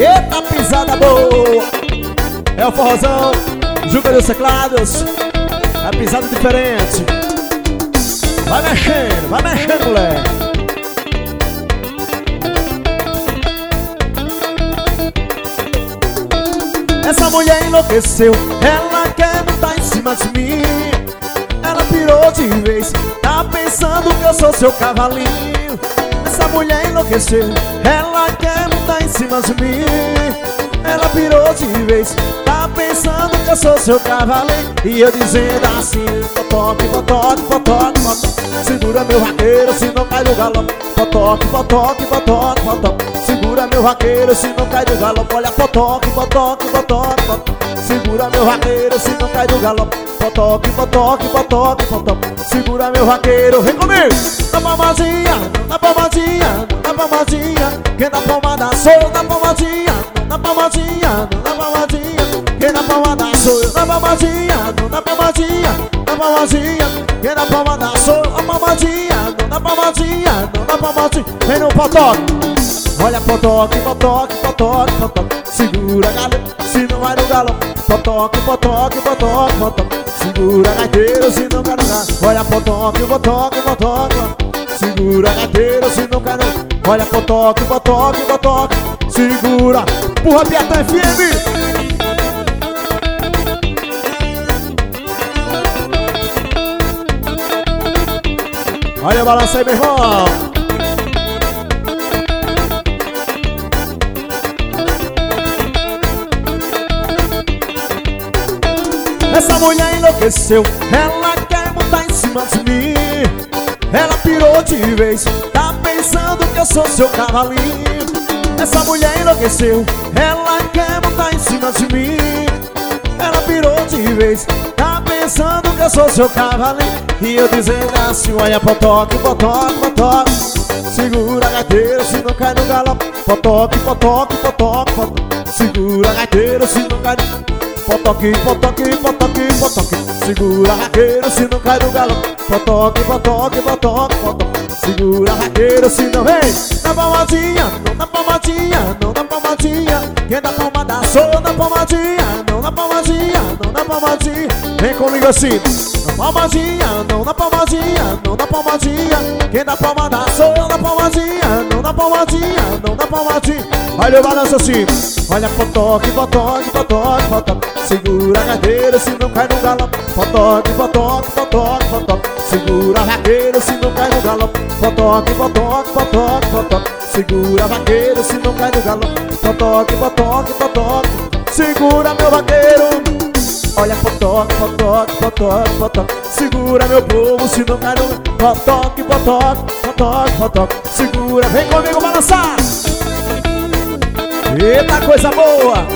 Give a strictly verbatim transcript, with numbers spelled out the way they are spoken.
Eita pisada boa. É o forrozão, Juca dos teclados. É pisada diferente. Vai mexendo, vai mexendo, moleque. Essa mulher enlouqueceu, ela quer montar em cima de mim. Ela pirou de vez, tá pensando que eu sou seu cavalinho. Essa mulher enlouqueceu, ela quer montar em cima de mim. Ela pirou de vez, tá pensando que eu sou seu cavalinho. E eu dizendo assim, potoque, potoque, potoque, potoque. Segura meu vaqueiro, se não cai do galope. Potoque, potoque, potoque, potoque. Segura meu vaqueiro, se não cai do galope. Olha, potoque, potoque, potoque, potoque. Segura meu vaqueiro, se não cai do galope. Potoque, potoque, potoque, potoque. Segura meu vaqueiro, vem comigo. Na palmadinha, na palmadinha, na palmadinha. Quem dá palmada sou eu, na palmadinha, na palmadinha, na palmadinha. Quem dá palmada sou eu, na palmadinha, na palmadinha, na palmadinha. Quem dá palmada sou eu, na palmadinha, na palmadinha, na palmadinha. Vem no potoque. Olha, potoque, potoque, potoque, potoque. Segura a galera, se não vai no galope. Potoque, potoque, potoque, potoque. Segura a gaiteiro, se não cai no galope. Olha, potoque, potoque, potoque. Segura a gaiteiro, se não cai no. Olha, potoque, potoque, potoque. Segura, empurra Piatã F M. Olha, balança aí, meu irmão. Essa mulher enlouqueceu, ela quer montar em cima de mim. Ela pirou de vez, tá pensando que eu sou seu cavalinho. Essa mulher enlouqueceu, ela quer montar em cima de mim. Ela pirou de vez, tá pensando que eu sou seu cavalinho. E eu dizendo assim, olha, potoque, potoque, potoque. Segura a gaiteira, se não cai no galope. Potoque, potoque, potoque, potoque. Segura a gaiteira, se não cai no. Potoque, potoque, potoque, potoque. Segura a raqueira, se não cai no galope. Potoque, potoque, potoque, potoque. Segura a raqueira, se não vem. Na palmadinha, não na palmadinha, não na palmadinha. Quem dá palmada sou eu na palmadinha. Não na palmadinha, não na palmadinha. Vem comigo assim. Na palmadinha, não na palmadinha, não na palmadinha. Quem dá palmada sou eu na palmadinha. Não na palmadinha, não na palmadinha. Olha o balanço assim. Olha, potoque, potoque, potoque, potoque. Segura a cadeira, se não cai no galope. Potoque, potoque, potoque, potoque. Segura a vaqueira, se não cai no galope. Potoque, potoque, potoque, potoque. Segura a vaqueira, se não cai no galope. Potoque, potoque, potoque. Segura meu vaqueiro. Olha, potoque, potoque, potoque, potoque. Segura meu povo, se não cai no. Potoque, potoque, potoque, potoque. Segura, vem comigo balançar. Eita, coisa boa.